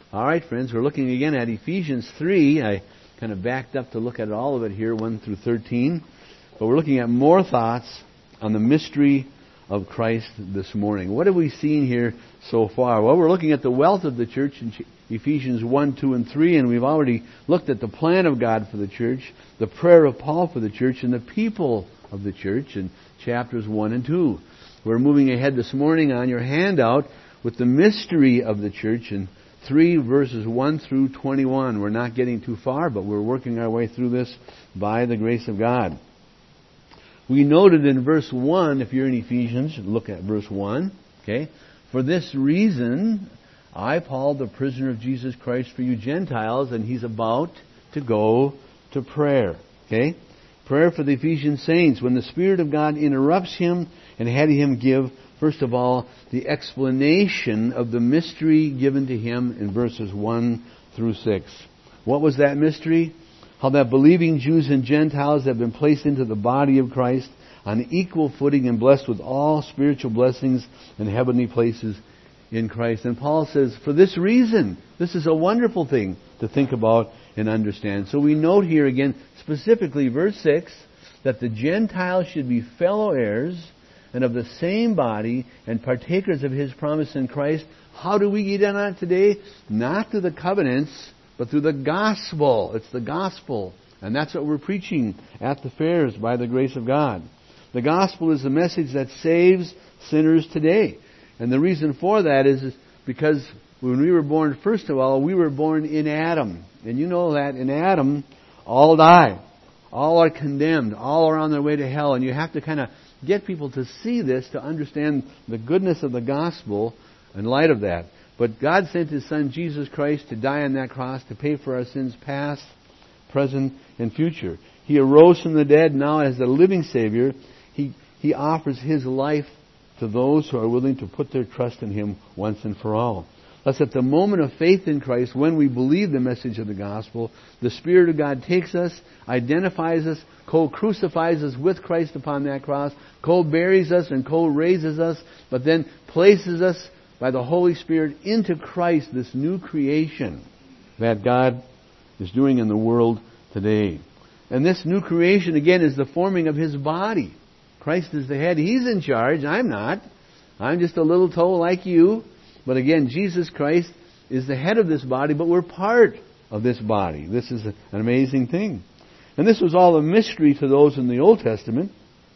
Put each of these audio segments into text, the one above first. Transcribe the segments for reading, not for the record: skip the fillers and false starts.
All right, friends, we're looking again at Ephesians 3. I kind of backed up to look at all of it here, 1 through 13. But we're looking at more thoughts on the mystery of Christ this morning. What have we seen here so far? Well, we're looking at the wealth of the church in Ephesians 1, 2, and 3, and we've already looked at the plan of God for the church, the prayer of Paul for the church, and the people of the church in chapters 1 and 2. We're moving ahead this morning on your handout with the mystery of the church in 3 verses 1 through 21. We're not getting too far, but we're working our way through this by the grace of God. We noted in verse 1, if you're in Ephesians, look at verse 1. Okay? For this reason, I, Paul, the prisoner of Jesus Christ for you Gentiles, and he's about to go to prayer. Okay? Prayer for the Ephesian saints. When the Spirit of God interrupts him and had him give, first of all, the explanation of the mystery given to him in verses 1 through 6. What was that mystery? How that believing Jews and Gentiles have been placed into the body of Christ on equal footing and blessed with all spiritual blessings in heavenly places in Christ. And Paul says, for this reason, this is a wonderful thing to think about and understand. So we note here again, specifically verse 6, that the Gentiles should be fellow heirs and of the same body and partakers of His promise in Christ. How do we get in on it today? Not through the covenants, but through the gospel. It's the gospel. And that's what we're preaching at the fairs by the grace of God. The gospel is the message that saves sinners today. And the reason for that is because when we were born, first of all, we were born in Adam. And you know that in Adam, all die. All are condemned. All are on their way to hell. And you have to kind of get people to see this, to understand the goodness of the gospel in light of that. But God sent His Son, Jesus Christ, to die on that cross to pay for our sins past, present, and future. He arose from the dead. Now as the living Savior, He offers His life to those who are willing to put their trust in Him once and for all. Thus, at the moment of faith in Christ, when we believe the message of the gospel, the Spirit of God takes us, identifies us, co-crucifies us with Christ upon that cross, co-buries us and co-raises us, but then places us by the Holy Spirit into Christ, this new creation that God is doing in the world today. And this new creation, again, is the forming of His body. Christ is the head. He's in charge. I'm not. I'm just a little toe like you. But again, Jesus Christ is the head of this body, but we're part of this body. This is an amazing thing. And this was all a mystery to those in the Old Testament.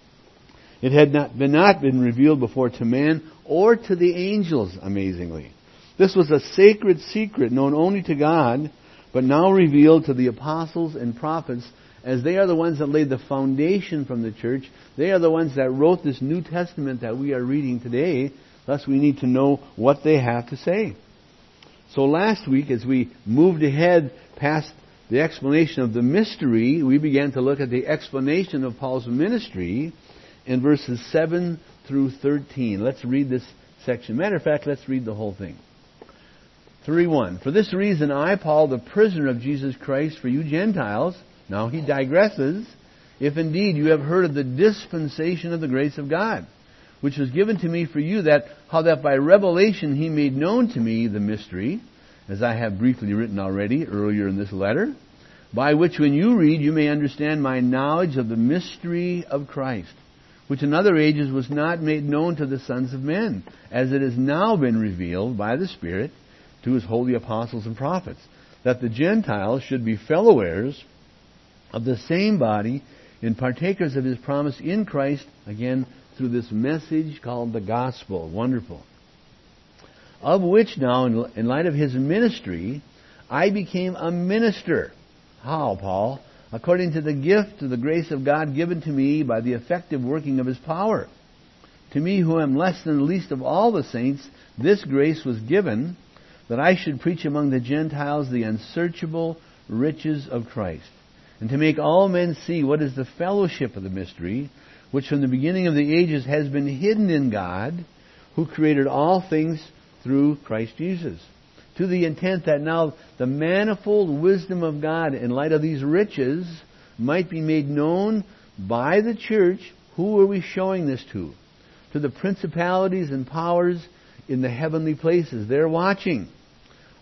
It had not been revealed before to man or to the angels, amazingly. This was a sacred secret known only to God, but now revealed to the apostles and prophets, as they are the ones that laid the foundation from the church. They are the ones that wrote this New Testament that we are reading today. Thus we need to know what they have to say. So last week, as we moved ahead past the explanation of the mystery, we began to look at the explanation of Paul's ministry in verses 7 through 13. Let's read this section. Matter of fact, let's read the whole thing. 3:1. For this reason, I, Paul, the prisoner of Jesus Christ for you Gentiles. Now he digresses. If indeed you have heard of the dispensation of the grace of God, which was given to me for you, that how that by revelation He made known to me the mystery, as I have briefly written already earlier in this letter, by which when you read you may understand my knowledge of the mystery of Christ, which in other ages was not made known to the sons of men, as it has now been revealed by the Spirit to His holy apostles and prophets, that the Gentiles should be fellow heirs of the same body and partakers of His promise in Christ, again, through this message called the gospel. Wonderful. Of which now, in light of His ministry, I became a minister. How, Paul? According to the gift of the grace of God given to me by the effective working of His power. To me, who am less than the least of all the saints, this grace was given, that I should preach among the Gentiles the unsearchable riches of Christ, and to make all men see what is the fellowship of the mystery, which from the beginning of the ages has been hidden in God, who created all things through Christ Jesus, to the intent that now the manifold wisdom of God in light of these riches might be made known by the church. Who are we showing this to? To the principalities and powers in the heavenly places. They're watching.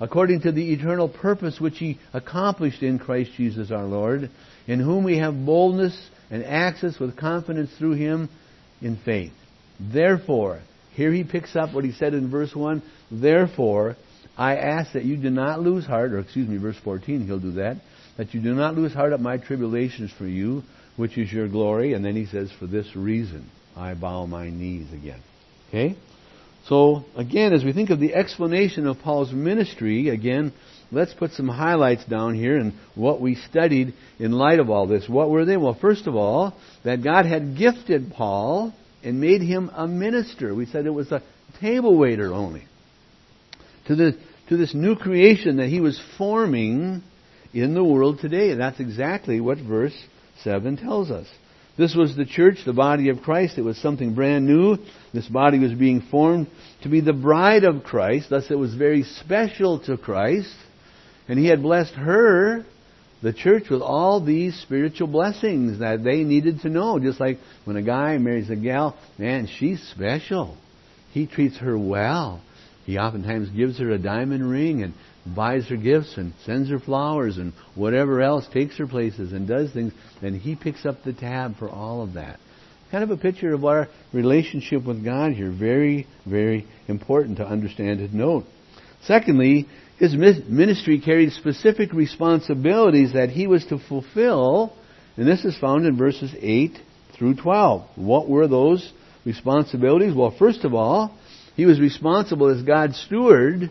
according to the eternal purpose which He accomplished in Christ Jesus our Lord, in whom we have boldness and access with confidence through Him in faith. Therefore, here he picks up what he said in verse 1, therefore, I ask that you do not lose heart, verse 14, he'll do that you do not lose heart at my tribulations for you, which is your glory. And then he says, for this reason, I bow my knees again. Okay? So, again, as we think of the explanation of Paul's ministry, again, let's put some highlights down here and what we studied in light of all this. What were they? Well, first of all, that God had gifted Paul and made him a minister. We said it was a table waiter only. To this new creation that he was forming in the world today. And that's exactly what verse 7 tells us. This was the church, the body of Christ. It was something brand new. This body was being formed to be the bride of Christ. Thus it was very special to Christ. And He had blessed her, the church, with all these spiritual blessings that they needed to know. Just like when a guy marries a gal, man, she's special. He treats her well. He oftentimes gives her a diamond ring and buys her gifts and sends her flowers and whatever else, takes her places and does things. And He picks up the tab for all of that. Kind of a picture of our relationship with God here. Very, very important to understand and note. Secondly, His ministry carried specific responsibilities that He was to fulfill. And this is found in verses 8 through 12. What were those responsibilities? Well, first of all, He was responsible as God's steward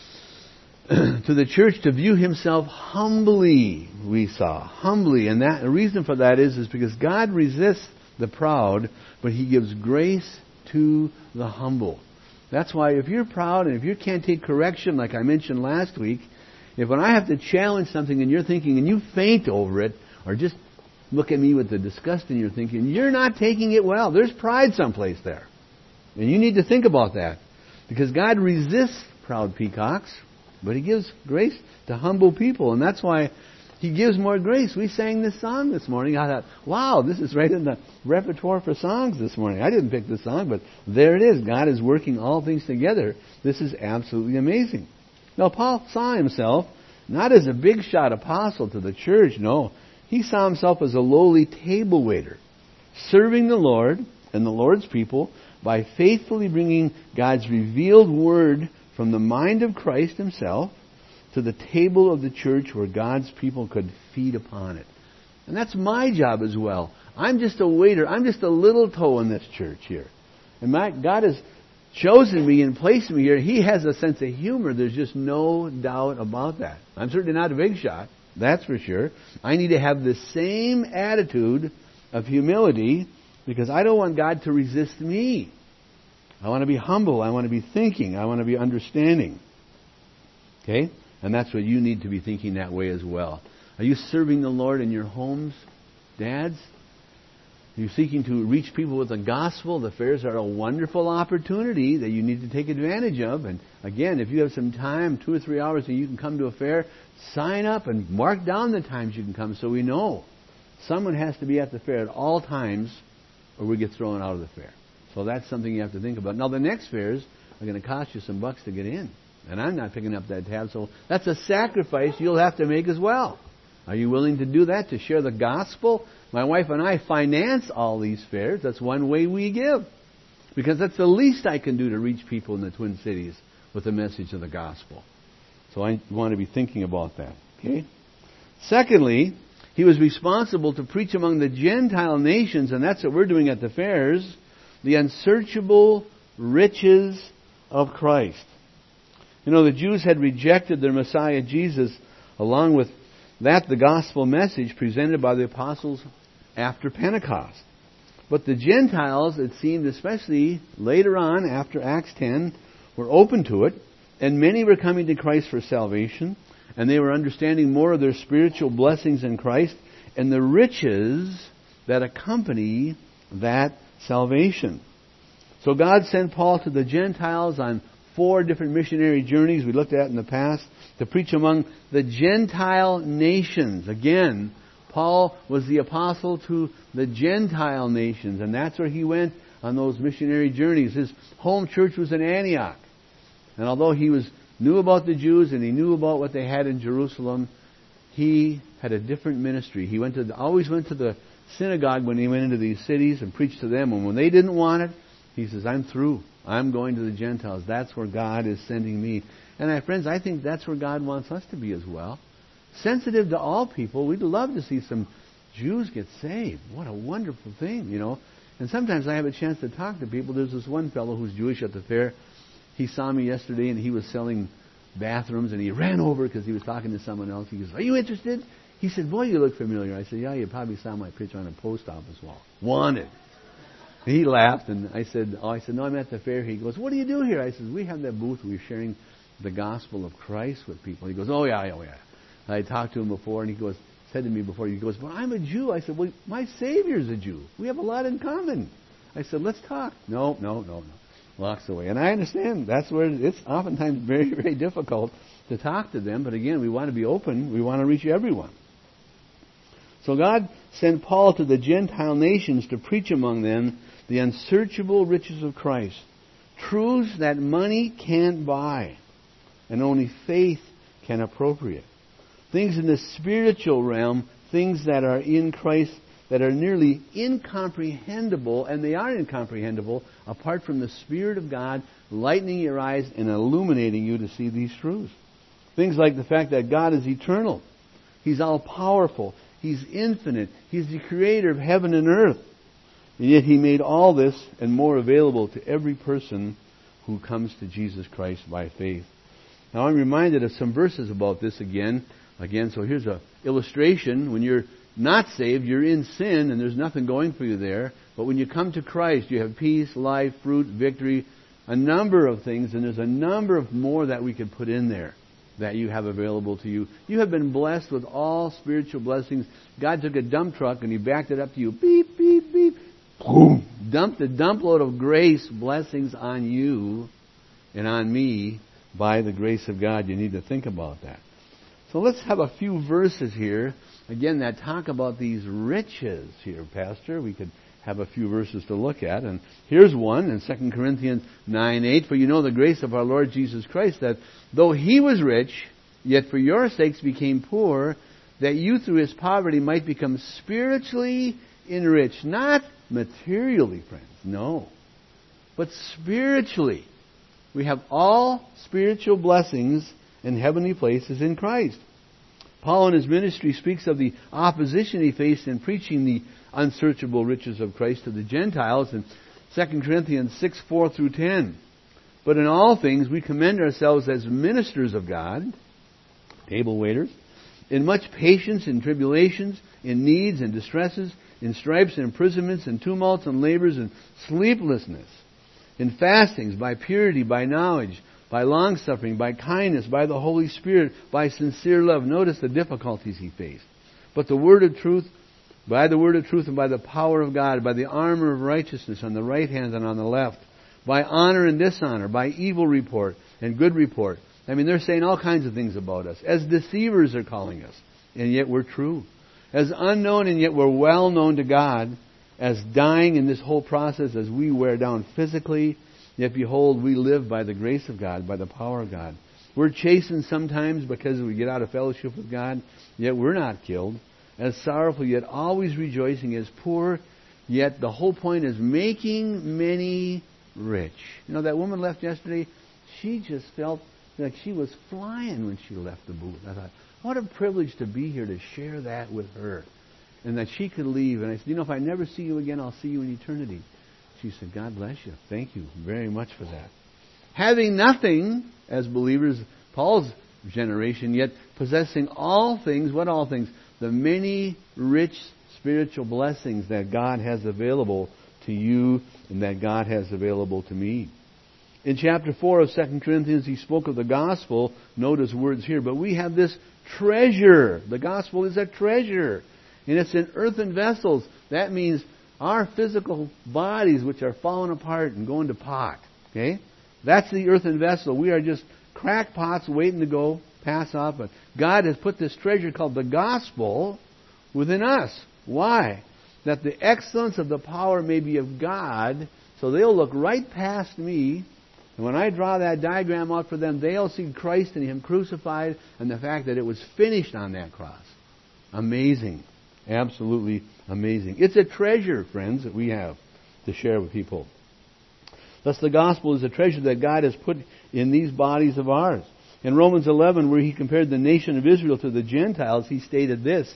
to the church to view Himself humbly, we saw. Humbly. And the reason for that is because God resists the proud, but He gives grace to the humble. That's why if you're proud and if you can't take correction, like I mentioned last week, if when I have to challenge something and you're thinking and you faint over it, or just look at me with the disgust in your thinking, you're not taking it well. There's pride someplace there. And you need to think about that. Because God resists proud peacocks, but He gives grace to humble people. And that's why He gives more grace. We sang this song this morning. I thought, wow, this is right in the repertoire for songs this morning. I didn't pick this song, but there it is. God is working all things together. This is absolutely amazing. Now, Paul saw himself not as a big shot apostle to the church. No, he saw himself as a lowly table waiter, serving the Lord and the Lord's people by faithfully bringing God's revealed word from the mind of Christ Himself to the table of the church where God's people could feed upon it. And that's my job as well. I'm just a waiter. I'm just a little toe in this church here. And God has chosen me and placed me here. He has a sense of humor. There's just no doubt about that. I'm certainly not a big shot. That's for sure. I need to have the same attitude of humility because I don't want God to resist me. I want to be humble. I want to be thinking. I want to be understanding. Okay? And that's what you need to be thinking that way as well. Are you serving the Lord in your homes, dads? Are you seeking to reach people with the gospel? The fairs are a wonderful opportunity that you need to take advantage of. And again, if you have some time, 2 or 3 hours, and you can come to a fair, sign up and mark down the times you can come so we know. Someone has to be at the fair at all times or we get thrown out of the fair. So that's something you have to think about. Now, the next fairs are going to cost you some bucks to get in. And I'm not picking up that tab, so that's a sacrifice you'll have to make as well. Are you willing to do that, to share the gospel? My wife and I finance all these fairs. That's one way we give. Because that's the least I can do to reach people in the Twin Cities with the message of the gospel. So I want to be thinking about that. Okay? Secondly, he was responsible to preach among the Gentile nations, and that's what we're doing at the fairs, the unsearchable riches of Christ. You know, the Jews had rejected their Messiah Jesus, along with that the gospel message presented by the apostles after Pentecost. But the Gentiles, it seemed, especially later on after Acts 10, were open to it, and many were coming to Christ for salvation, and they were understanding more of their spiritual blessings in Christ and the riches that accompany that salvation. So God sent Paul to the Gentiles on 4 different missionary journeys we looked at in the past to preach among the Gentile nations. Again, Paul was the apostle to the Gentile nations, and that's where he went on those missionary journeys. His home church was in Antioch. And although he was knew about the Jews and he knew about what they had in Jerusalem, he had a different ministry. He always went to the synagogue when he went into these cities and preached to them. And when they didn't want it, he says, I'm through. I'm going to the Gentiles. That's where God is sending me. And my friends, I think that's where God wants us to be as well. Sensitive to all people. We'd love to see some Jews get saved. What a wonderful thing, you know. And sometimes I have a chance to talk to people. There's this one fellow who's Jewish at the fair. He saw me yesterday and he was selling bathrooms and he ran over because he was talking to someone else. He goes, are you interested? He said, boy, you look familiar. I said, yeah, you probably saw my picture on a post office wall. Wanted. And he laughed and I said, no, I'm at the fair. He goes, what do you do here? I said, we have that booth. We're sharing the gospel of Christ with people. He goes, oh yeah. I talked to him before and he said to me before, he goes, well, I'm a Jew. I said, well, my Savior's a Jew. We have a lot in common. I said, let's talk. No. Walks away. And I understand that's where it's oftentimes very, very difficult to talk to them. But again, we want to be open. We want to reach everyone. So God sent Paul to the Gentile nations to preach among them the unsearchable riches of Christ. Truths that money can't buy and only faith can appropriate. Things in the spiritual realm, things that are in Christ that are nearly incomprehensible, and they are incomprehensible apart from the Spirit of God lightening your eyes and illuminating you to see these truths. Things like the fact that God is eternal. He's all-powerful. He's infinite. He's the creator of heaven and earth. And yet He made all this and more available to every person who comes to Jesus Christ by faith. Now I'm reminded of some verses about this again. So here's an illustration. When you're not saved, you're in sin and there's nothing going for you there. But when you come to Christ, you have peace, life, fruit, victory, a number of things. And there's a number of more that we could put in there that you have available to you. You have been blessed with all spiritual blessings. God took a dump truck and He backed it up to you. Beep, beep, beep. Boom. Dumped a dump load of grace, blessings on you and on me by the grace of God. You need to think about that. So let's have a few verses here, again, that talk about these riches here, Pastor. We could have a few verses to look at. And here's one in 2 Corinthians 9:8. For you know the grace of our Lord Jesus Christ, that though He was rich, yet for your sakes became poor, that you through His poverty might become spiritually enriched. Not materially, friends, no, but spiritually. We have all spiritual blessings in heavenly places in Christ. Paul in his ministry speaks of the opposition he faced in preaching the unsearchable riches of Christ to the Gentiles in 2 Corinthians 6:4-10. But in all things we commend ourselves as ministers of God, table waiters, in much patience and tribulations, in needs and distresses, in stripes and imprisonments, and tumults and labors and sleeplessness, in fastings, by purity, by knowledge, by long-suffering, by kindness, by the Holy Spirit, by sincere love. Notice the difficulties he faced. But the word of truth, by the word of truth and by the power of God, by the armor of righteousness on the right hand and on the left, by honor and dishonor, by evil report and good report. I mean, they're saying all kinds of things about us. As deceivers they're calling us, and yet we're true. As unknown, and yet we're well known to God. As dying in this whole process as we wear down physically, yet behold, we live by the grace of God, by the power of God. We're chastened sometimes because we get out of fellowship with God, yet we're not killed. As sorrowful, yet always rejoicing. As poor, yet the whole point is making many rich. You know, that woman left yesterday, she just felt like she was flying when she left the booth. I thought, what a privilege to be here to share that with her. And that she could leave. And I said, you know, if I never see you again, I'll see you in eternity. She said, God bless you. Thank you very much for that. Having nothing, as believers, Paul's generation, yet possessing all things. What all things? The many rich spiritual blessings that God has available to you and that God has available to me. In chapter 4 of 2 Corinthians, he spoke of the gospel. Notice words here. But we have this treasure. The gospel is a treasure. And it's in earthen vessels. That means our physical bodies which are falling apart and going to pot. Okay? That's the earthen vessel. We are just crackpots waiting to go pass off. But God has put this treasure called the gospel within us. Why? That the excellence of the power may be of God. So they'll look right past me And when I draw that diagram out for them, they'll see Christ and Him crucified and the fact that it was finished on that cross. Amazing. Absolutely amazing. It's a treasure, friends, that we have to share with people. Thus the gospel is a treasure that God has put in these bodies of ours. In Romans 11, where He compared the nation of Israel to the Gentiles, He stated this: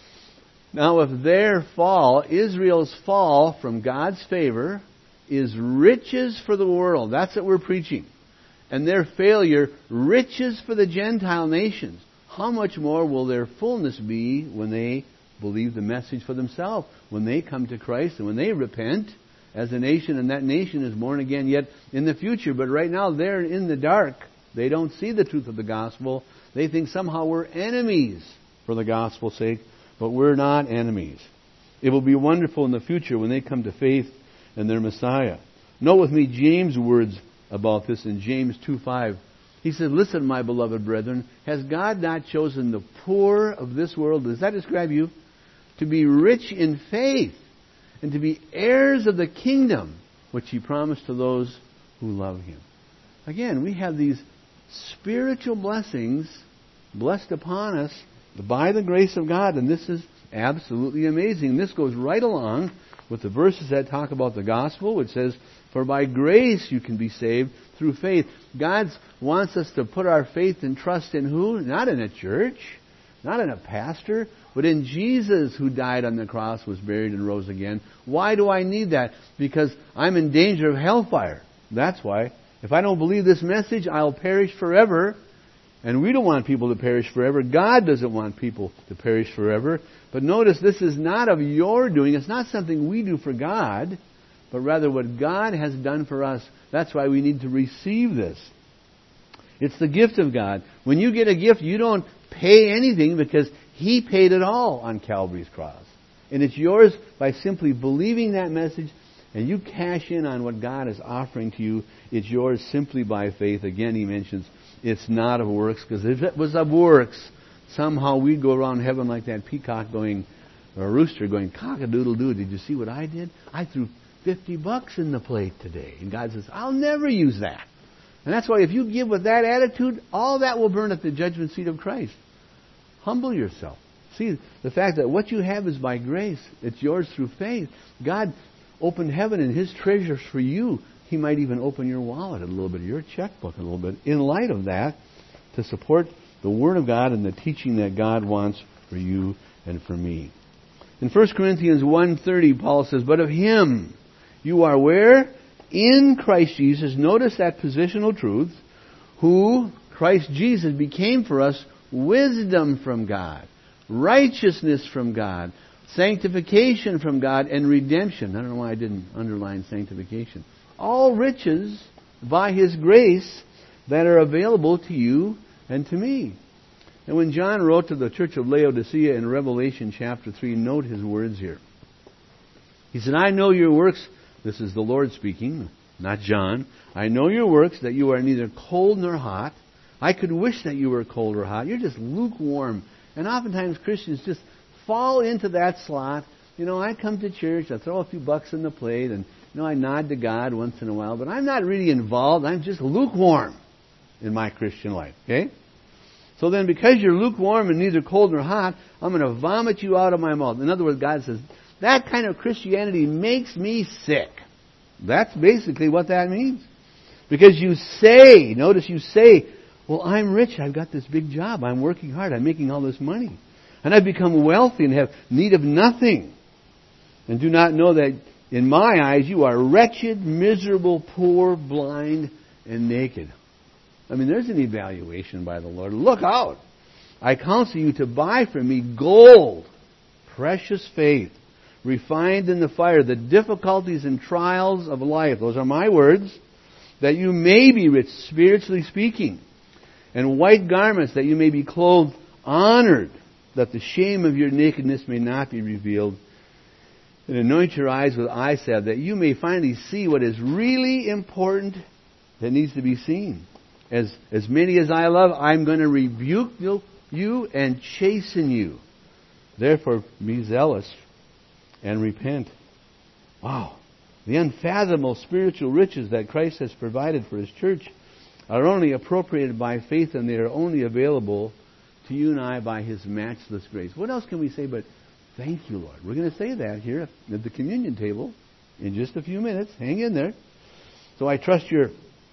now if their fall, Israel's fall from God's favor, is riches for the world, that's what we're preaching, and their failure, riches for the Gentile nations, how much more will their fullness be when they believe the message for themselves, when they come to Christ and when they repent as a nation, and that nation is born again yet in the future. But right now they're in the dark. They don't see the truth of the gospel. They think somehow we're enemies for the gospel's sake, but we're not enemies. It will be wonderful in the future when they come to faith in their Messiah. Note with me James' words about this in James 2:5. He said, listen, my beloved brethren, has God not chosen the poor of this world, does that describe you, to be rich in faith and to be heirs of the kingdom which He promised to those who love Him? Again, we have these spiritual blessings blessed upon us by the grace of God, and this is absolutely amazing. This goes right along with the verses that talk about the gospel, which says, for by grace you can be saved through faith. God wants us to put our faith and trust in who? Not in a church, not in a pastor, but in Jesus, who died on the cross, was buried, and rose again. Why do I need that? Because I'm in danger of hellfire. That's why. If I don't believe this message, I'll perish forever. And we don't want people to perish forever. God doesn't want people to perish forever. But notice, this is not of your doing. It's not something we do for God, but rather what God has done for us. That's why we need to receive this. It's the gift of God. When you get a gift, you don't pay anything because He paid it all on Calvary's cross. And it's yours by simply believing that message, and you cash in on what God is offering to you. It's yours simply by faith. Again, He mentions it's not of works, because if it was of works, somehow we'd go around heaven like that peacock going, or a rooster going, cock-a-doodle-doo. Did you see what I did? I threw $50 in the plate today. And God says, I'll never use that. And that's why if you give with that attitude, all that will burn at the judgment seat of Christ. Humble yourself. See, the fact that what you have is by grace. It's yours through faith. God opened heaven and His treasures for you. He might even open your wallet a little bit, your checkbook a little bit, in light of that, to support the Word of God and the teaching that God wants for you and for me. In 1 Corinthians 1:30, Paul says, but of Him you are where? In Christ Jesus. Notice that positional truth. Who, Christ Jesus, became for us wisdom from God, righteousness from God, sanctification from God, and redemption. I don't know why I didn't underline sanctification. All riches by His grace that are available to you and to me. And when John wrote to the church of Laodicea in Revelation chapter 3, note his words here. He said, I know your works. This is the Lord speaking, not John. I know your works, that you are neither cold nor hot. I could wish that you were cold or hot. You're just lukewarm. And oftentimes Christians just fall into that slot. I come to church, I throw a few bucks in the plate, and I nod to God once in a while, but I'm not really involved. I'm just lukewarm in my Christian life. Okay? So then, because you're lukewarm and neither cold nor hot, I'm going to vomit you out of my mouth. In other words, God says, that kind of Christianity makes me sick. That's basically what that means. Because you say, notice you say, well, I'm rich, I've got this big job, I'm working hard, I'm making all this money. And I've become wealthy and have need of nothing. And do not know that in my eyes you are wretched, miserable, poor, blind, and naked. There's an evaluation by the Lord. Look out! I counsel you to buy from me gold, precious faith, refined in the fire, the difficulties and trials of life. Those are my words. That you may be rich, spiritually speaking. And white garments, that you may be clothed, honored, that the shame of your nakedness may not be revealed. And anoint your eyes with eye salve, that you may finally see what is really important that needs to be seen. As many as I love, I'm going to rebuke you and chasten you. Therefore, be zealous and repent. Wow. The unfathomable spiritual riches that Christ has provided for His church are only appropriated by faith, and they are only available to you and I by His matchless grace. What else can we say but thank you, Lord? We're going to say that here at the communion table in just a few minutes. Hang in there. So I trust you're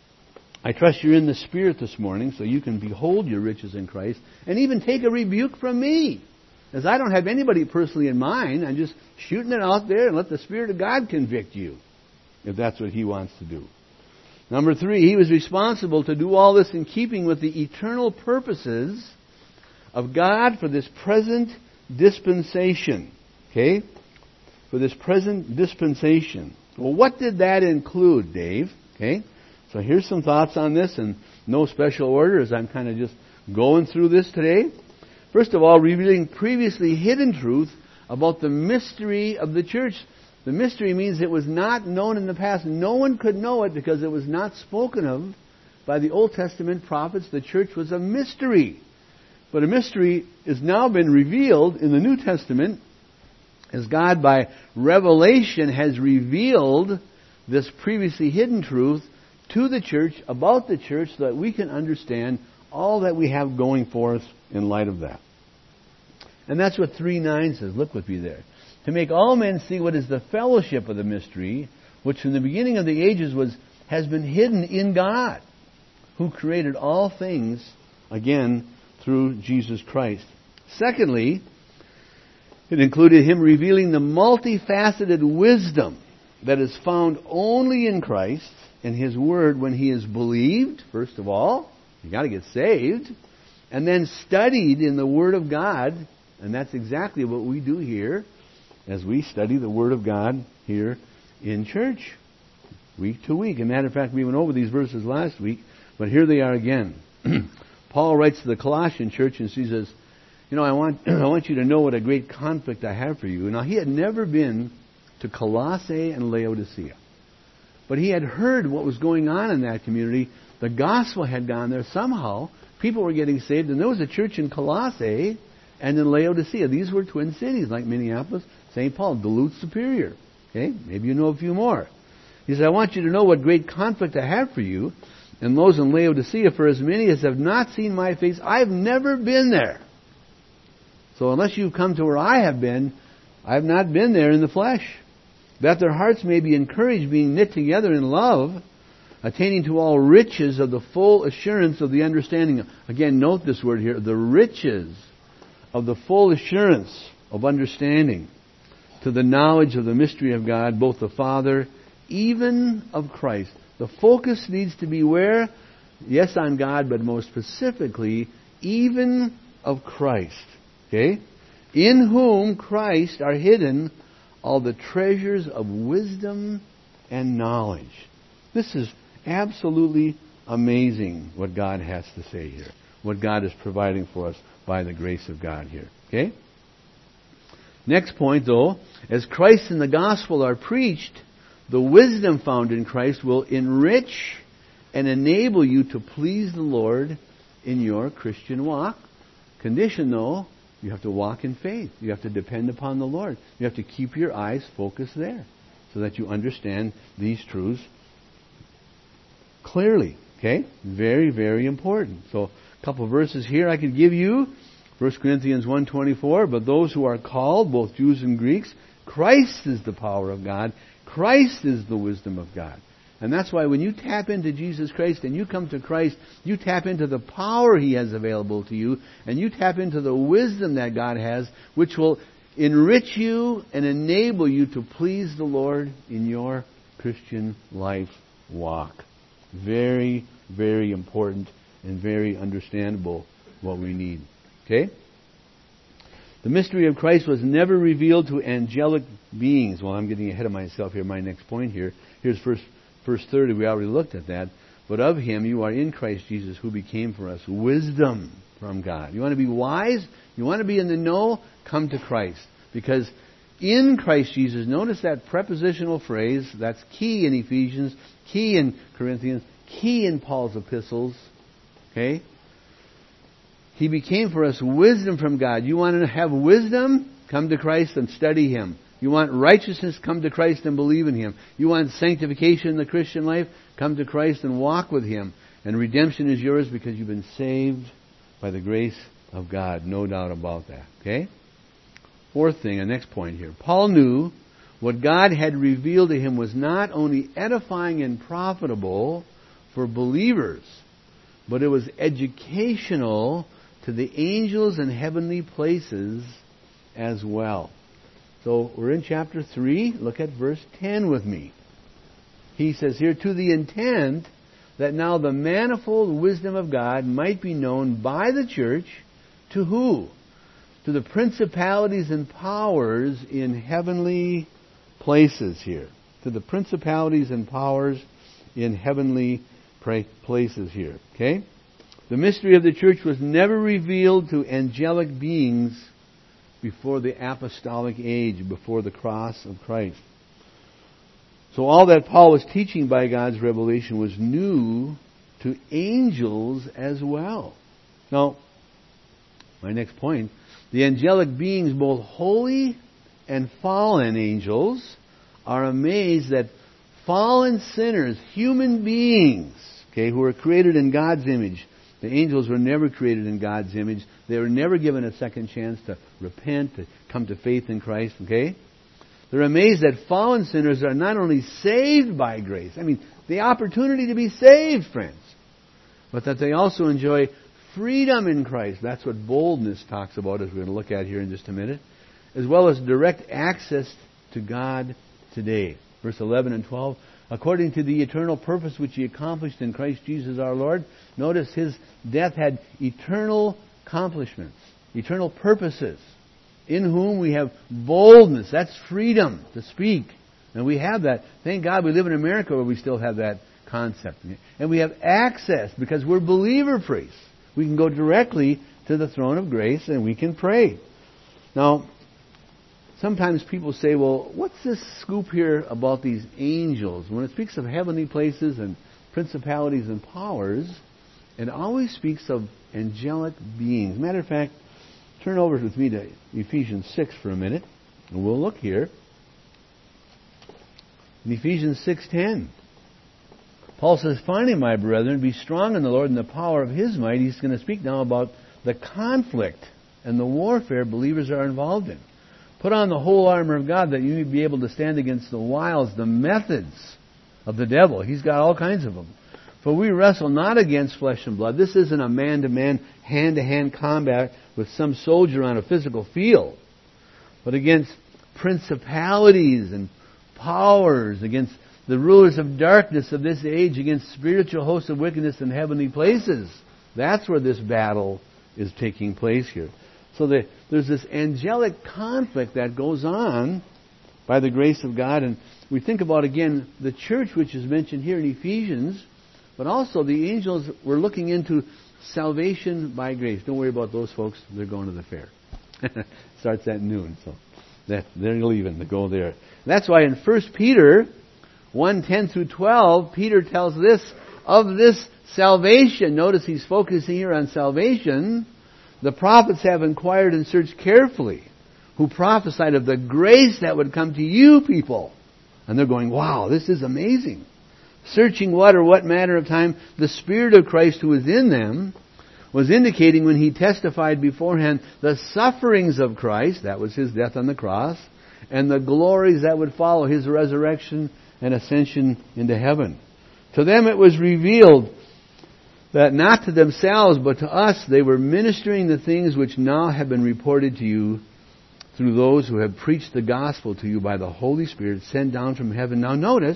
in the Spirit this morning so you can behold your riches in Christ and even take a rebuke from me. As I don't have anybody personally in mind, I'm just shooting it out there and let the Spirit of God convict you, if that's what He wants to do. Number 3, He was responsible to do all this in keeping with the eternal purposes of God for this present dispensation. Okay? For this present dispensation. Well, what did that include, Dave? Okay? So here's some thoughts on this, in no special order as I'm kind of just going through this today. First of all, revealing previously hidden truth about the mystery of the church. The mystery means it was not known in the past. No one could know it because it was not spoken of by the Old Testament prophets. The church was a mystery. But a mystery has now been revealed in the New Testament as God, by revelation, has revealed this previously hidden truth to the church, about the church, so that we can understand all that we have going for us in light of that. And that's what 3:9 says. Look with me there. To make all men see what is the fellowship of the mystery, which from the beginning of the ages has been hidden in God, who created all things, again, through Jesus Christ. Secondly, it included Him revealing the multifaceted wisdom that is found only in Christ and His Word when He is believed, first of all. You've got to get saved. And then studied in the Word of God. And that's exactly what we do here as we study the Word of God here in church, week to week. As a matter of fact, we went over these verses last week, but here they are again. Paul writes to the Colossian church and he says, I want you to know what a great conflict I have for you. Now, he had never been to Colossae and Laodicea, but he had heard what was going on in that community. The gospel had gone there somehow. People were getting saved, and there was a church in Colossae and in Laodicea. These were twin cities like Minneapolis, St. Paul, Duluth, Superior. Okay? Maybe you know a few more. He said, I want you to know what great conflict I have for you and those in Laodicea, for as many as have not seen my face, I've never been there. So unless you've come to where I have been, I've not been there in the flesh. That their hearts may be encouraged, being knit together in love, attaining to all riches of the full assurance of the understanding. Again, note this word here, the riches of the full assurance of understanding, to the knowledge of the mystery of God, both the Father, even of Christ. The focus needs to be where? Yes, on God, but most specifically, even of Christ. Okay? In whom Christ are hidden all the treasures of wisdom and knowledge. This is absolutely amazing what God has to say here. What God is providing for us by the grace of God here. Okay? Next point, though, as Christ and the gospel are preached, the wisdom found in Christ will enrich and enable you to please the Lord in your Christian walk. Condition, though, you have to walk in faith. You have to depend upon the Lord. You have to keep your eyes focused there so that you understand these truths clearly. Okay? Very, very important. So, a couple of verses here I could give you. 1 Corinthians 1:24, but those who are called, both Jews and Greeks, Christ is the power of God. Christ is the wisdom of God. And that's why when you tap into Jesus Christ and you come to Christ, you tap into the power He has available to you, and you tap into the wisdom that God has, which will enrich you and enable you to please the Lord in your Christian life walk. Very, very important and very understandable what we need. Okay? The mystery of Christ was never revealed to angelic beings. Well, I'm getting ahead of myself here. My next point here. Here's verse 30. We already looked at that. But of Him you are in Christ Jesus, who became for us wisdom from God. You want to be wise? You want to be in the know? Come to Christ. Because in Christ Jesus, notice that prepositional phrase. That's key in Ephesians, key in Corinthians, key in Paul's epistles. Okay? He became for us wisdom from God. You want to have wisdom? Come to Christ and study Him. You want righteousness? Come to Christ and believe in Him. You want sanctification in the Christian life? Come to Christ and walk with Him. And redemption is yours because you've been saved by the grace of God. No doubt about that. Okay? Fourth thing, the next point here. Paul knew what God had revealed to him was not only edifying and profitable for believers, but it was educational to the angels in heavenly places as well. So we're in chapter 3. Look at verse 10 with me. He says here, to the intent that now the manifold wisdom of God might be known by the church to who? To the principalities and powers in heavenly places here. To the principalities and powers in heavenly places here. Okay? The mystery of the church was never revealed to angelic beings before the apostolic age, before the cross of Christ. So all that Paul was teaching by God's revelation was new to angels as well. Now, my next point, the angelic beings, both holy and fallen angels, are amazed that fallen sinners, human beings, okay, who were created in God's image. The angels were never created in God's image. They were never given a second chance to repent, to come to faith in Christ, okay? They're amazed that fallen sinners are not only saved by grace, the opportunity to be saved, friends, but that they also enjoy freedom in Christ. That's what boldness talks about, as we're going to look at here in just a minute, as well as direct access to God today. Verse 11 and 12, according to the eternal purpose which He accomplished in Christ Jesus our Lord. Notice His death had eternal accomplishments, eternal purposes, in whom we have boldness. That's freedom to speak. And we have that. Thank God we live in America where we still have that concept. And we have access because we're believer priests. We can go directly to the throne of grace and we can pray. Now, sometimes people say, well, what's this scoop here about these angels? When it speaks of heavenly places and principalities and powers, it always speaks of angelic beings. Matter of fact, turn over with me to Ephesians 6 for a minute, and we'll look here. In Ephesians 6:10, Paul says, finally, my brethren, be strong in the Lord and the power of His might. He's going to speak now about the conflict and the warfare believers are involved in. Put on the whole armor of God that you may be able to stand against the wiles, the methods of the devil. He's got all kinds of them. For we wrestle not against flesh and blood. This isn't a man-to-man, hand-to-hand combat with some soldier on a physical field, but against principalities and powers, against the rulers of darkness of this age, against spiritual hosts of wickedness in heavenly places. That's where this battle is taking place here. So there's this angelic conflict that goes on by the grace of God. And we think about, again, the church which is mentioned here in Ephesians, but also the angels were looking into salvation by grace. Don't worry about those folks. They're going to the fair. Starts at noon. So they're leaving to go there. That's why in 1 Peter 1:10 through 12, Peter tells this of this salvation. Notice he's focusing here on salvation. The prophets have inquired and searched carefully, who prophesied of the grace that would come to you people. And they're going, wow, this is amazing. Searching what or what manner of time the Spirit of Christ who is in them was indicating when He testified beforehand the sufferings of Christ, that was His death on the cross, and the glories that would follow His resurrection and ascension into heaven. To them it was revealed that not to themselves but to us they were ministering the things which now have been reported to you through those who have preached the gospel to you by the Holy Spirit sent down from heaven. Now notice,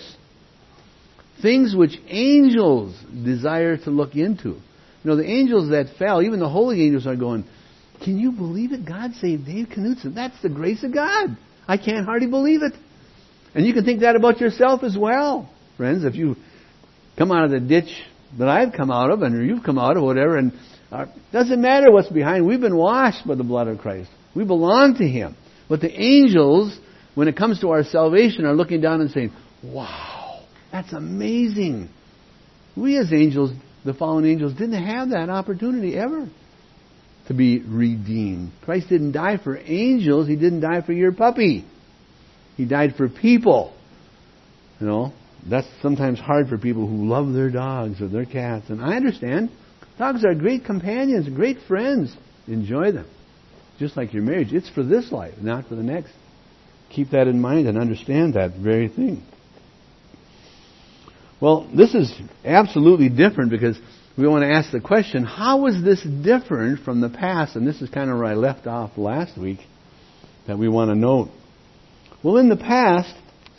things which angels desire to look into. You know, the angels that fell, even the holy angels are going, can you believe it? God saved Dave Knutson. That's the grace of God. I can't hardly believe it. And you can think that about yourself as well, friends. If you come out of the ditch that I've come out of, and you've come out of, whatever, and doesn't matter what's behind. We've been washed by the blood of Christ. We belong to Him. But the angels, when it comes to our salvation, are looking down and saying, wow, that's amazing. We as angels, the fallen angels, didn't have that opportunity ever to be redeemed. Christ didn't die for angels. He didn't die for your puppy. He died for people. You know, that's sometimes hard for people who love their dogs or their cats. And I understand. Dogs are great companions, great friends. Enjoy them. Just like your marriage. It's for this life, not for the next. Keep that in mind and understand that very thing. Well, this is absolutely different because we want to ask the question, how is this different from the past? And this is kind of where I left off last week that we want to note. Well, in the past,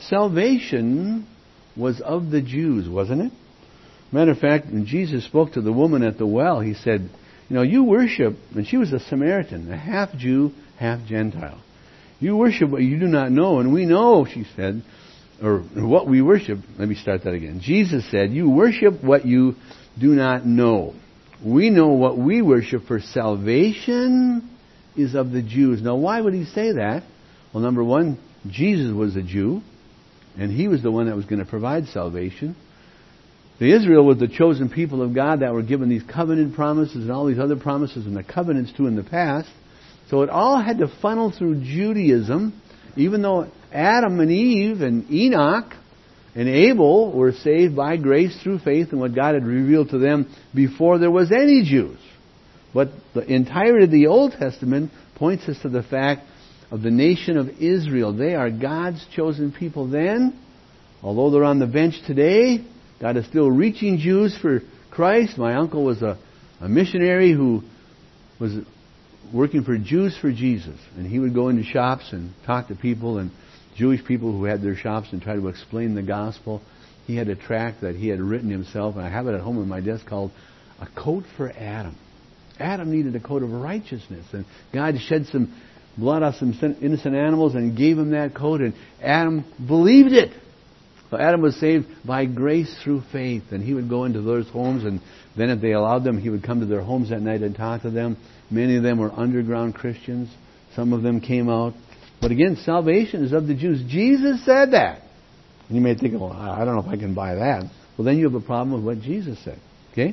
salvation was of the Jews, wasn't it? Matter of fact, when Jesus spoke to the woman at the well, He said, you worship, and she was a Samaritan, a half Jew, half Gentile. You worship what you do not know, and we know, she said, or what we worship. Let me start that again. Jesus said, you worship what you do not know. We know what we worship, for salvation is of the Jews. Now, why would He say that? Well, number one, Jesus was a Jew, and He was the one that was going to provide salvation. The Israel was the chosen people of God that were given these covenant promises and all these other promises and the covenants too in the past. So it all had to funnel through Judaism, even though Adam and Eve and Enoch and Abel were saved by grace through faith in what God had revealed to them before there was any Jews. But the entirety of the Old Testament points us to the fact of the nation of Israel. They are God's chosen people then. Although they're on the bench today, God is still reaching Jews for Christ. My uncle was a missionary who was working for Jews for Jesus. And he would go into shops and talk to people, and Jewish people who had their shops, and try to explain the gospel. He had a tract that he had written himself, and I have it at home on my desk, called A Coat for Adam. Adam needed a coat of righteousness, and God shed some blood off some innocent animals and gave him that coat, and Adam believed it. So Adam was saved by grace through faith, and he would go into those homes, and then if they allowed them, he would come to their homes at night and talk to them. Many of them were underground Christians. Some of them came out. But again, salvation is of the Jews. Jesus said that. And you may think, well, I don't know if I can buy that. Well, then you have a problem with what Jesus said. Okay?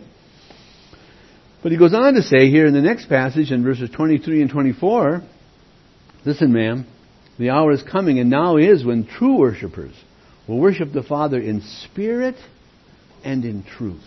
But he goes on to say here in the next passage, in verses 23 and 24, listen, ma'am, the hour is coming, and now is, when true worshipers will worship the Father in spirit and in truth.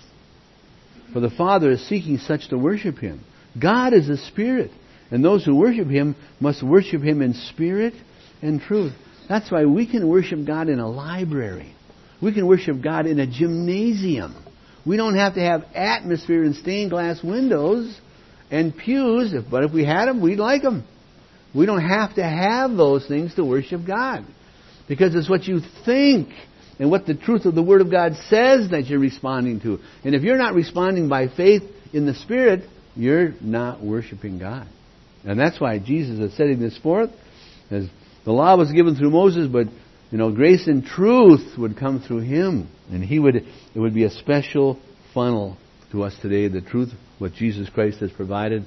For the Father is seeking such to worship Him. God is a spirit, and those who worship Him must worship Him in spirit and truth. That's why we can worship God in a library. We can worship God in a gymnasium. We don't have to have atmosphere and stained glass windows and pews, but if we had them, we'd like them. We don't have to have those things to worship God. Because it's what you think and what the truth of the Word of God says that you're responding to. And if you're not responding by faith in the Spirit, you're not worshiping God. And that's why Jesus is setting this forth. As the law was given through Moses, but grace and truth would come through Him. And it would be a special funnel to us today, the truth, what Jesus Christ has provided.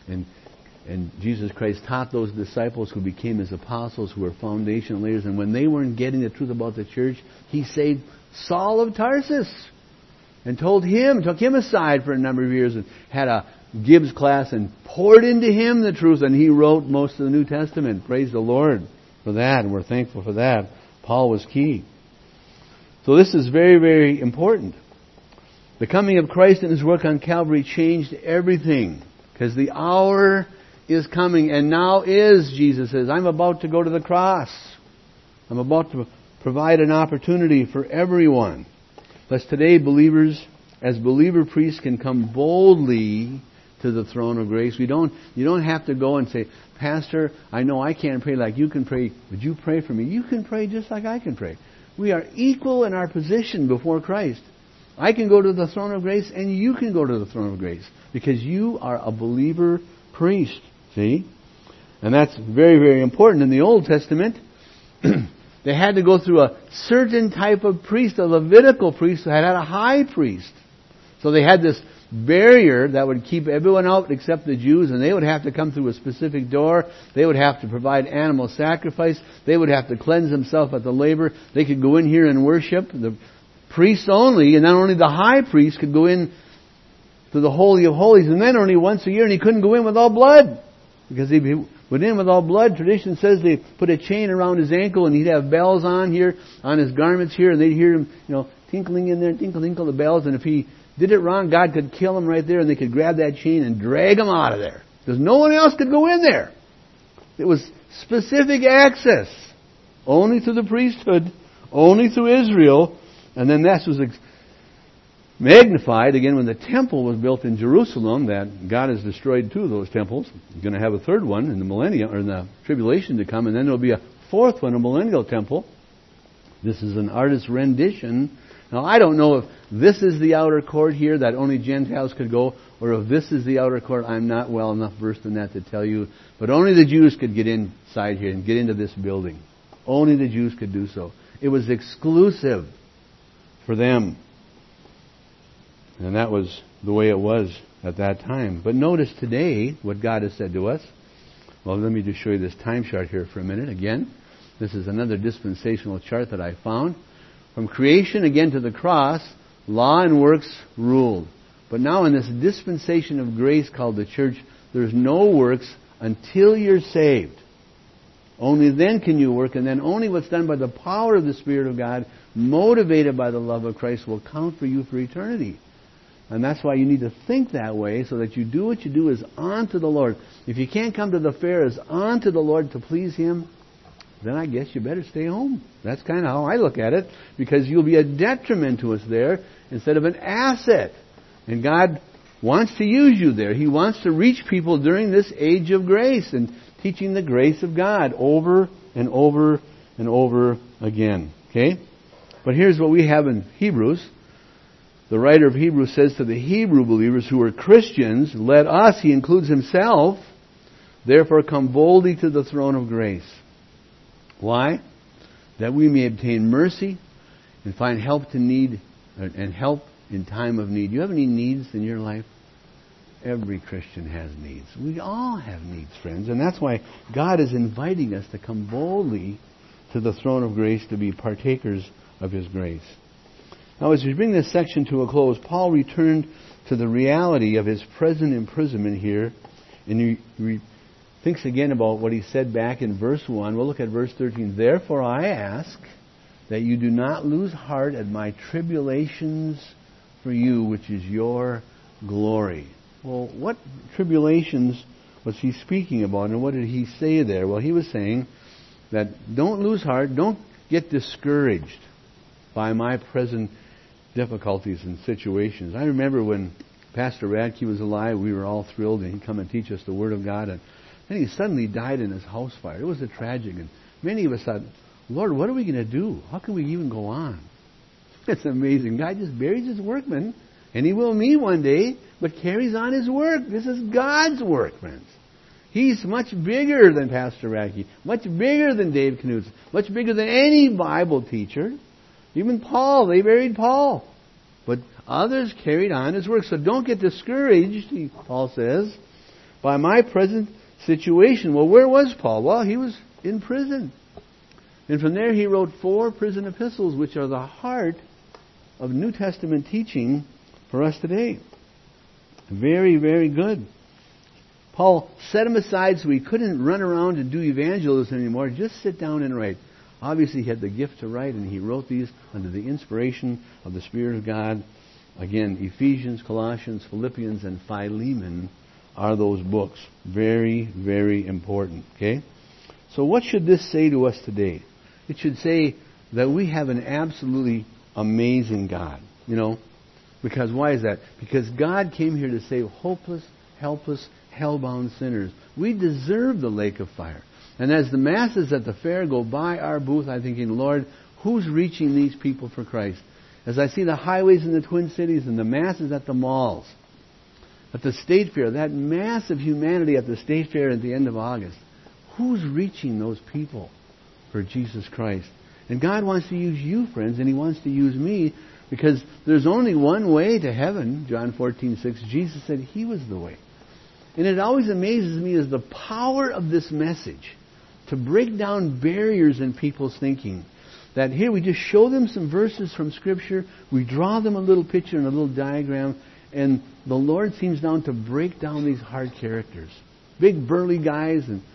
And Jesus Christ taught those disciples who became His apostles, who were foundation layers. And when they weren't getting the truth about the church, He saved Saul of Tarsus and took him aside for a number of years and had a Gibbs class and poured into him the truth. And he wrote most of the New Testament. Praise the Lord for that, and we're thankful for that. Paul was key. So this is very, very important. The coming of Christ and His work on Calvary changed everything, because the hour is coming, and now is, Jesus says, I'm about to go to the cross. I'm about to provide an opportunity for everyone. Thus today, believers, as believer priests, can come boldly to the throne of grace. You don't have to go and say, Pastor, I know I can't pray like you can pray. Would you pray for me? You can pray just like I can pray. We are equal in our position before Christ. I can go to the throne of grace, and you can go to the throne of grace, because you are a believer priest. See? And that's very, very important. In the Old Testament, they had to go through a certain type of priest, a Levitical priest who had a high priest. So they had this barrier that would keep everyone out except the Jews, and they would have to come through a specific door. They would have to provide animal sacrifice. They would have to cleanse themselves at the laver. They could go in here and worship. The priests only, and not only the high priest could go in to the Holy of Holies, and then only once a year, and he couldn't go in without blood, because he'd be went in with all blood. Tradition says they put a chain around his ankle, and he'd have bells on here, on his garments here, and they'd hear him, tinkling in there, tinkle, tinkle the bells. And if he did it wrong, God could kill him right there, and they could grab that chain and drag him out of there. Because no one else could go in there. It was specific access. Only through the priesthood, only through Israel. And then that was magnified again when the temple was built in Jerusalem, that God has destroyed 2 of those temples. He's going to have a 3rd one in the millennium, or in the tribulation to come, and then there'll be a 4th one, a millennial temple. This is an artist's rendition. Now, I don't know if this is the outer court here that only Gentiles could go, or if this is the outer court. I'm not well enough versed in that to tell you. But only the Jews could get inside here and get into this building. Only the Jews could do so. It was exclusive for them. And that was the way it was at that time. But notice today what God has said to us. Well, let me just show you this time chart here for a minute. Again, this is another dispensational chart that I found. From creation again to the cross, law and works ruled. But now in this dispensation of grace called the church, there's no works until you're saved. Only then can you work, and then only what's done by the power of the Spirit of God, motivated by the love of Christ, will count for you for eternity. And that's why you need to think that way, so that you do what you do is unto the Lord. If you can't come to the fair as unto the Lord to please Him, then I guess you better stay home. That's kind of how I look at it, because you'll be a detriment to us there instead of an asset. And God wants to use you there. He wants to reach people during this age of grace and teaching the grace of God over and over and over again. Okay? But here's what we have in Hebrews. The writer of Hebrews says to the Hebrew believers who are Christians, let us, he includes himself, therefore come boldly to the throne of grace. Why? That we may obtain mercy and find help to need and help in time of need. Do you have any needs in your life? Every Christian has needs. We all have needs, friends. And that's why God is inviting us to come boldly to the throne of grace to be partakers of His grace. Now, as we bring this section to a close, Paul returned to the reality of his present imprisonment here. And he thinks again about what he said back in verse 1. We'll look at verse 13. Therefore I ask that you do not lose heart at my tribulations for you, which is your glory. Well, what tribulations was he speaking about, and what did he say there? Well, he was saying that don't lose heart, don't get discouraged by my present difficulties and situations. I remember when Pastor Radke was alive, we were all thrilled, and he'd come and teach us the Word of God, and then he suddenly died in his house fire. It was a tragic, and many of us thought, Lord, what are we going to do? How can we even go on? It's amazing. God just buries His workmen, and He will me one day, but carries on His work. This is God's work, friends. He's much bigger than Pastor Radke, much bigger than Dave Knutson, much bigger than any Bible teacher. Even Paul, they buried Paul. But others carried on His work. So don't get discouraged, Paul says, by my present situation. Well, where was Paul? Well, he was in prison. And from there he wrote 4 prison epistles, which are the heart of New Testament teaching for us today. Very, very good. Paul set them aside so he couldn't run around and do evangelism anymore. Just sit down and write. Obviously, he had the gift to write, and he wrote these under the inspiration of the Spirit of God. Again, Ephesians, Colossians, Philippians, and Philemon are those books. Very, very important. Okay? So what should this say to us today? It should say that we have an absolutely amazing God. You know? Because why is that? Because God came here to save hopeless, helpless, hell-bound sinners. We deserve the lake of fire. And as the masses at the fair go by our booth, I'm thinking, Lord, who's reaching these people for Christ? As I see the highways in the Twin Cities and the masses at the malls, at the State Fair, that mass of humanity at the State Fair at the end of August, who's reaching those people for Jesus Christ? And God wants to use you, friends, and He wants to use me, because there's only one way to heaven, John 14:6. Jesus said He was the way. And it always amazes me is the power of this message to break down barriers in people's thinking. That here we just show them some verses from Scripture, we draw them a little picture and a little diagram, and the Lord seems now to break down these hard characters. Big burly guys and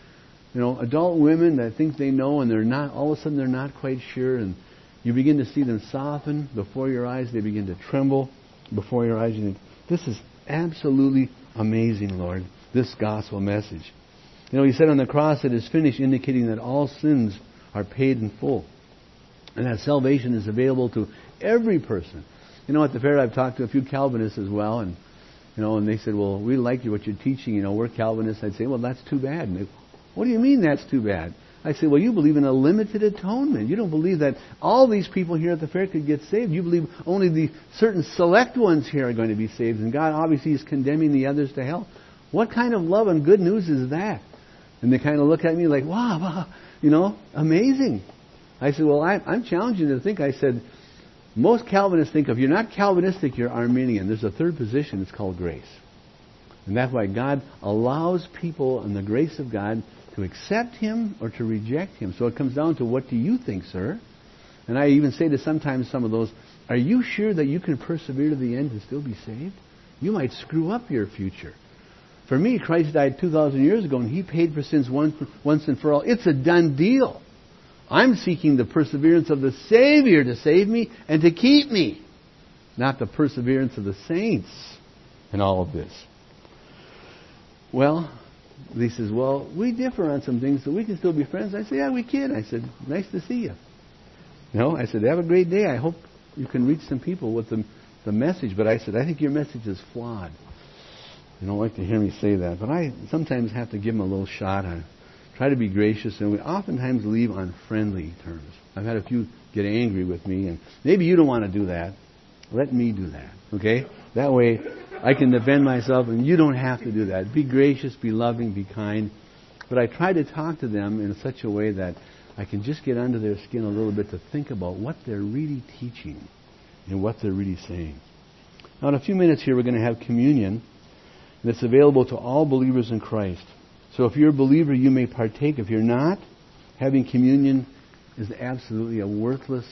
adult women that think they know and they're not, all of a sudden they're not quite sure, and you begin to see them soften before your eyes. They begin to tremble before your eyes. You think, this is absolutely amazing, Lord, this gospel message. He said on the cross, it is finished, indicating that all sins are paid in full. And that salvation is available to every person. At the fair I've talked to a few Calvinists as well, and they said, well, we like what you're teaching, we're Calvinists. I'd say, well, that's too bad. And they, what do you mean that's too bad? I say, well, you believe in a limited atonement. You don't believe that all these people here at the fair could get saved. You believe only the certain select ones here are going to be saved, and God obviously is condemning the others to hell. What kind of love and good news is that? And they kind of look at me like, wow, amazing. I said, well, I'm challenging you to think. I said, most Calvinists think if you're not Calvinistic, you're Arminian. There's a third position. It's called grace. And that's why God allows people in the grace of God to accept Him or to reject Him. So it comes down to, what do you think, sir? And I even say to sometimes some of those, are you sure that you can persevere to the end and still be saved? You might screw up your future. For me, Christ died 2,000 years ago, and He paid for sins once and for all. It's a done deal. I'm seeking the perseverance of the Savior to save me and to keep me, not the perseverance of the saints in all of this. Well, he says, well, we differ on some things, so we can still be friends. I said, yeah, we can. I said, nice to see you. I said, have a great day. I hope you can reach some people with the message. But I said, I think your message is flawed. You don't like to hear me say that, but I sometimes have to give them a little shot. I try to be gracious, and we oftentimes leave on friendly terms. I've had a few get angry with me, and maybe you don't want to do that. Let me do that, okay? That way I can defend myself, and you don't have to do that. Be gracious, be loving, be kind. But I try to talk to them in such a way that I can just get under their skin a little bit to think about what they're really teaching and what they're really saying. Now, in a few minutes here, we're going to have communion. And it's available to all believers in Christ. So if you're a believer, you may partake. If you're not, having communion is absolutely a worthless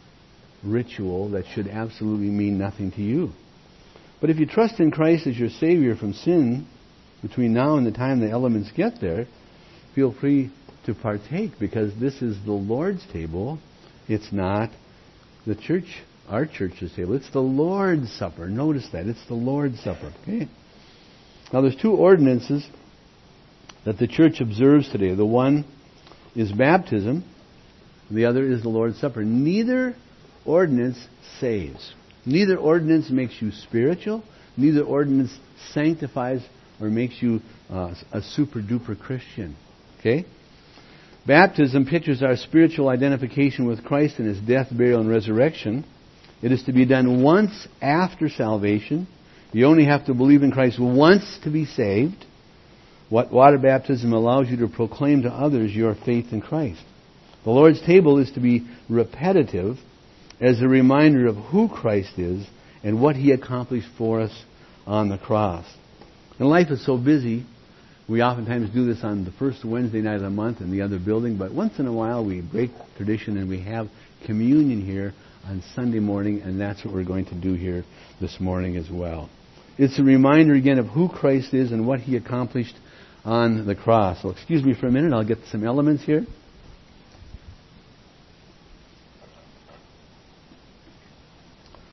ritual that should absolutely mean nothing to you. But if you trust in Christ as your Savior from sin, between now and the time the elements get there, feel free to partake, because this is the Lord's table. It's not the church, our church's table. It's the Lord's Supper. Notice that. It's the Lord's Supper. Okay? Now, there's two ordinances that the church observes today. The one is baptism. The other is the Lord's Supper. Neither ordinance saves. Neither ordinance makes you spiritual. Neither ordinance sanctifies or makes you a super-duper Christian. Okay? Baptism pictures our spiritual identification with Christ in His death, burial, and resurrection. It is to be done once after salvation. You only have to believe in Christ once to be saved. Water baptism allows you to proclaim to others your faith in Christ. The Lord's table is to be repetitive as a reminder of who Christ is and what He accomplished for us on the cross. And life is so busy, we oftentimes do this on the first Wednesday night of the month in the other building, but once in a while we break tradition and we have communion here on Sunday morning, and that's what we're going to do here this morning as well. It's a reminder again of who Christ is and what He accomplished on the cross. So excuse me for a minute, I'll get some elements here.